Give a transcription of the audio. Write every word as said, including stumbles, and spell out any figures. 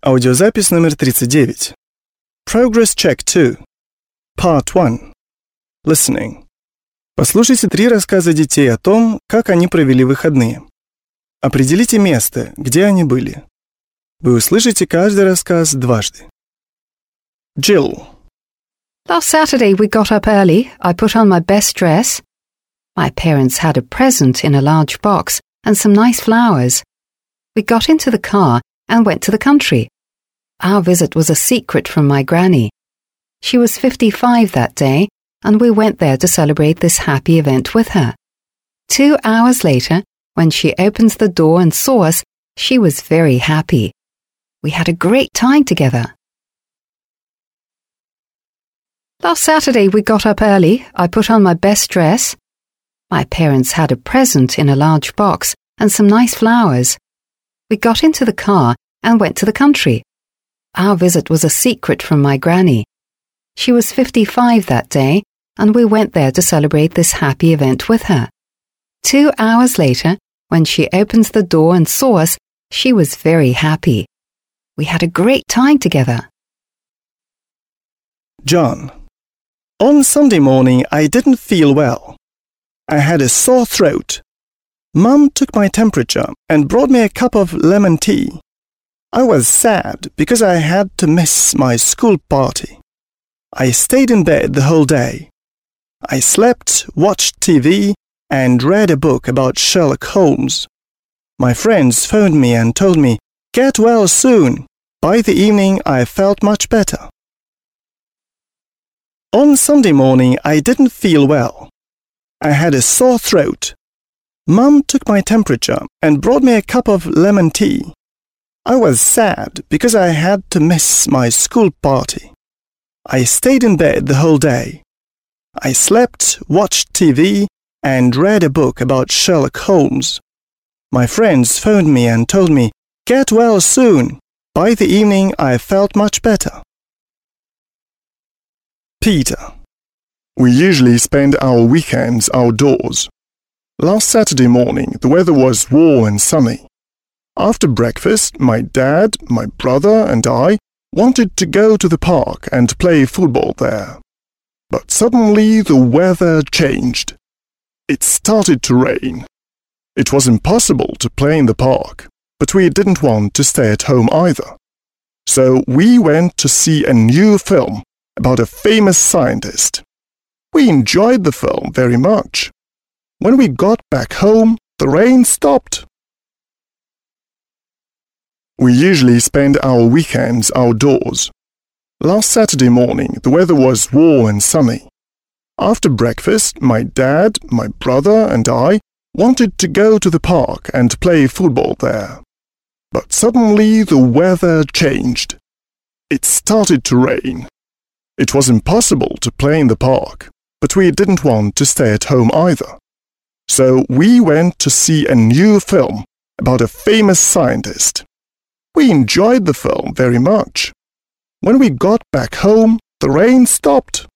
Аудиозапись номер тридцать девять. Progress Check two. Part one. Listening. Послушайте три рассказа детей о том, как они провели выходные. Определите место, где они были. Вы услышите каждый рассказ дважды. Jill. Last Saturday we got up early. I put on my best dress. My parents had a present in a large box and some nice flowers. We got into the car and went to the country. Our visit was a secret from my granny. She was fifty-five that day, and we went there to celebrate this happy event with her. Two hours later, when she opened the door and saw us, she was very happy. We had a great time together. Last Saturday we got up early. I put on my best dress. My parents had a present in a large box and some nice flowers. We got into the car and went to the country. Our visit was a secret from my granny. She was fifty-five that day, and we went there to celebrate this happy event with her. Two hours later, when she opened the door and saw us, she was very happy. We had a great time together. John. On Sunday morning, I didn't feel well. I had a sore throat. Mum took my temperature and brought me a cup of lemon tea. I was sad because I had to miss my school party. I stayed in bed the whole day. I slept, watched T V, and read a book about Sherlock Holmes. My friends phoned me and told me, "Get well soon." By the evening, I felt much better. On Sunday morning, I didn't feel well. I had a sore throat. Mum took my temperature and brought me a cup of lemon tea. I was sad because I had to miss my school party. I stayed in bed the whole day. I slept, watched T V, and read a book about Sherlock Holmes. My friends phoned me and told me, "Get well soon." By the evening, I felt much better. Peter. We usually spend our weekends outdoors. Last Saturday morning, the weather was warm and sunny. After breakfast, my dad, my brother, and I wanted to go to the park and play football there. But suddenly the weather changed. It started to rain. It was impossible to play in the park, but we didn't want to stay at home either. So we went to see a new film about a famous scientist. We enjoyed the film very much. When we got back home, the rain stopped. We usually spend our weekends outdoors. Last Saturday morning, the weather was warm and sunny. After breakfast, my dad, my brother, and I wanted to go to the park and play football there. But suddenly the weather changed. It started to rain. It was impossible to play in the park, but we didn't want to stay at home either. So we went to see a new film about a famous scientist. We enjoyed the film very much. When we got back home, the rain stopped.